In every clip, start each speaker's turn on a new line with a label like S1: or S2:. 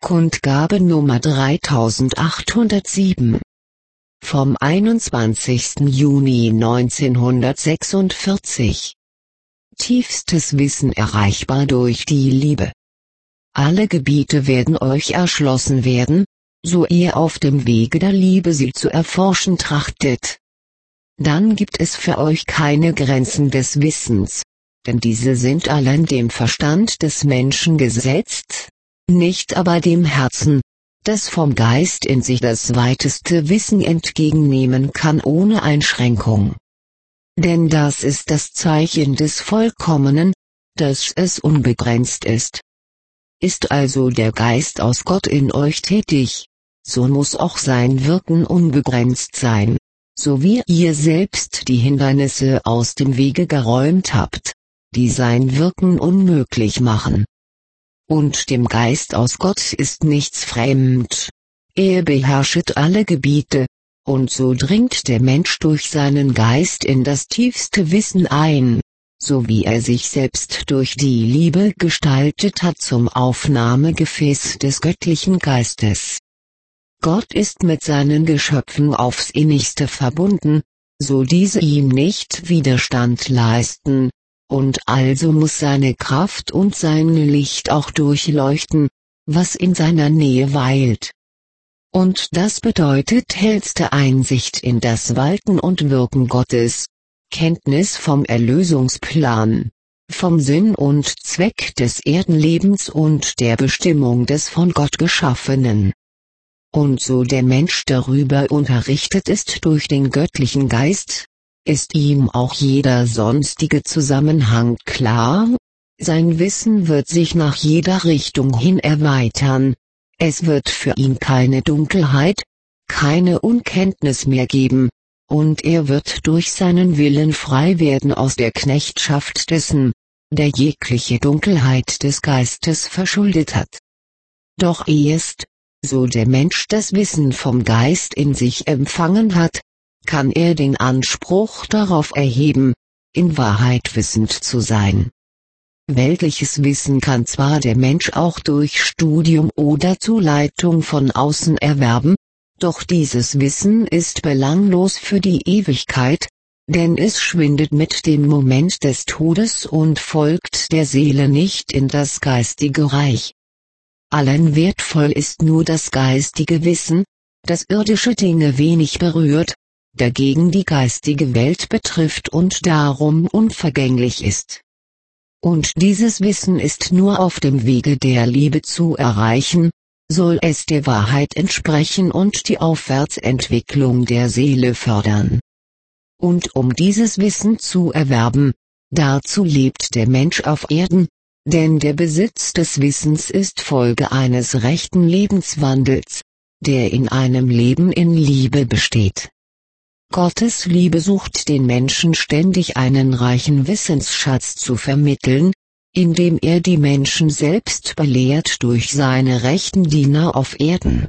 S1: Kundgabe Nummer 3807 vom 21. Juni 1946. Tiefstes Wissen erreichbar durch die Liebe. Alle Gebiete werden euch erschlossen werden, so ihr auf dem Wege der Liebe sie zu erforschen trachtet. Dann gibt es für euch keine Grenzen des Wissens, denn diese sind allein dem Verstand des Menschen gesetzt, nicht aber dem Herzen, das vom Geist in sich das weiteste Wissen entgegennehmen kann ohne Einschränkung. Denn das ist das Zeichen des Vollkommenen, dass es unbegrenzt ist. Ist also der Geist aus Gott in euch tätig, so muss auch sein Wirken unbegrenzt sein, so wie ihr selbst die Hindernisse aus dem Wege geräumt habt, die sein Wirken unmöglich machen. Und dem Geist aus Gott ist nichts fremd. Er beherrscht alle Gebiete, und so dringt der Mensch durch seinen Geist in das tiefste Wissen ein, so wie er sich selbst durch die Liebe gestaltet hat zum Aufnahmegefäß des göttlichen Geistes. Gott ist mit seinen Geschöpfen aufs innigste verbunden, so diese ihm nicht Widerstand leisten, und also muss seine Kraft und sein Licht auch durchleuchten, was in seiner Nähe weilt. Und das bedeutet hellste Einsicht in das Walten und Wirken Gottes, Kenntnis vom Erlösungsplan, vom Sinn und Zweck des Erdenlebens und der Bestimmung des von Gott Geschaffenen. Und so der Mensch darüber unterrichtet ist durch den göttlichen Geist, ist ihm auch jeder sonstige Zusammenhang klar, sein Wissen wird sich nach jeder Richtung hin erweitern, es wird für ihn keine Dunkelheit, keine Unkenntnis mehr geben, und er wird durch seinen Willen frei werden aus der Knechtschaft dessen, der jegliche Dunkelheit des Geistes verschuldet hat. Doch erst, so der Mensch das Wissen vom Geist in sich empfangen hat, kann er den Anspruch darauf erheben, in Wahrheit wissend zu sein. Weltliches Wissen kann zwar der Mensch auch durch Studium oder Zuleitung von außen erwerben, doch dieses Wissen ist belanglos für die Ewigkeit, denn es schwindet mit dem Moment des Todes und folgt der Seele nicht in das geistige Reich. Allen wertvoll ist nur das geistige Wissen, das irdische Dinge wenig berührt, dagegen die geistige Welt betrifft und darum unvergänglich ist. Und dieses Wissen ist nur auf dem Wege der Liebe zu erreichen, soll es der Wahrheit entsprechen und die Aufwärtsentwicklung der Seele fördern. Und um dieses Wissen zu erwerben, dazu lebt der Mensch auf Erden, denn der Besitz des Wissens ist Folge eines rechten Lebenswandels, der in einem Leben in Liebe besteht. Gottes Liebe sucht den Menschen ständig einen reichen Wissensschatz zu vermitteln, indem er die Menschen selbst belehrt durch seine rechten Diener auf Erden.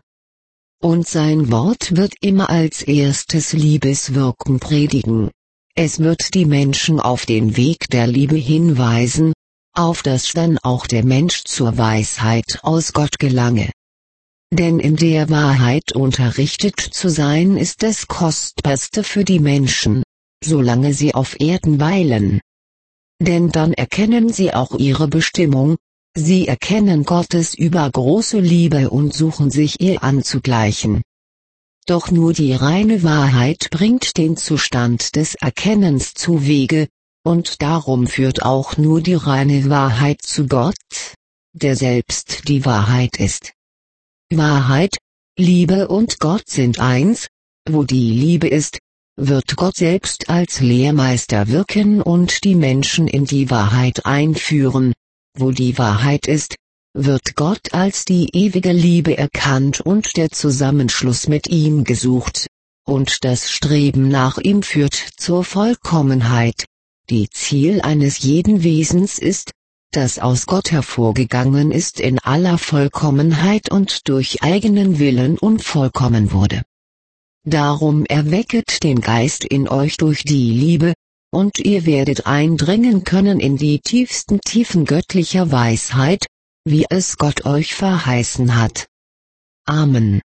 S1: Und sein Wort wird immer als erstes Liebeswirken predigen. Es wird die Menschen auf den Weg der Liebe hinweisen, auf das dann auch der Mensch zur Weisheit aus Gott gelange. Denn in der Wahrheit unterrichtet zu sein ist das Kostbarste für die Menschen, solange sie auf Erden weilen. Denn dann erkennen sie auch ihre Bestimmung, sie erkennen Gottes übergroße Liebe und suchen sich ihr anzugleichen. Doch nur die reine Wahrheit bringt den Zustand des Erkennens zuwege, und darum führt auch nur die reine Wahrheit zu Gott, der selbst die Wahrheit ist. Wahrheit, Liebe und Gott sind eins, wo die Liebe ist, wird Gott selbst als Lehrmeister wirken und die Menschen in die Wahrheit einführen, wo die Wahrheit ist, wird Gott als die ewige Liebe erkannt und der Zusammenschluss mit ihm gesucht, und das Streben nach ihm führt zur Vollkommenheit, die Ziel eines jeden Wesens ist, das aus Gott hervorgegangen ist in aller Vollkommenheit und durch eigenen Willen unvollkommen wurde. Darum erwecket den Geist in euch durch die Liebe, und ihr werdet eindringen können in die tiefsten Tiefen göttlicher Weisheit, wie es Gott euch verheißen hat. Amen.